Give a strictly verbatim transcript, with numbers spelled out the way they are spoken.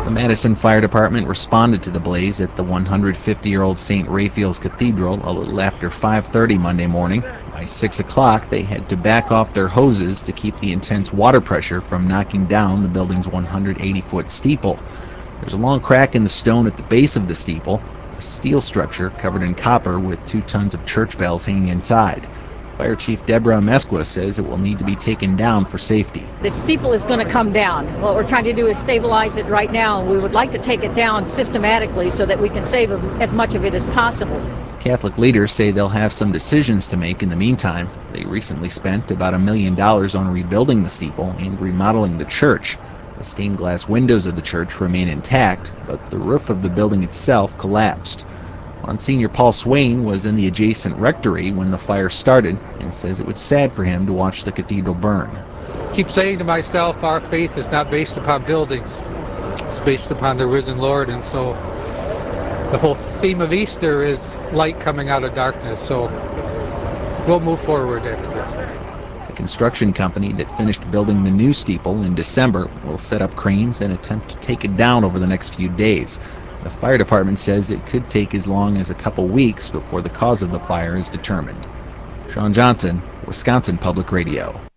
The Madison Fire Department responded to the blaze at the one hundred fifty-year-old Saint Raphael's Cathedral a little after five thirty Monday morning. By six o'clock, they had to back off their hoses to keep the intense water pressure from knocking down the building's one hundred eighty foot steeple. There's a long crack in the stone at the base of the steeple, a steel structure covered in copper with two tons of church bells hanging inside. Fire Chief Deborah Mesqua says it will need to be taken down for safety. The steeple is going to come down. What we're trying to do is stabilize it right now, and we would like to take it down systematically so that we can save as much of it as possible. Catholic leaders say they'll have some decisions to make in the meantime. They recently spent about a million dollars on rebuilding the steeple and remodeling the church. The stained glass windows of the church remain intact, but the roof of the building itself collapsed. Monsignor Paul Swain was in the adjacent rectory when the fire started and says it was sad for him to watch the cathedral burn. I keep saying to myself, our faith is not based upon buildings. It's based upon the risen Lord, and so the whole theme of Easter is light coming out of darkness, so we'll move forward after this. The construction company that finished building the new steeple in December will set up cranes and attempt to take it down over the next few days. The fire department says it could take as long as a couple weeks before the cause of the fire is determined. Sean Johnson, Wisconsin Public Radio.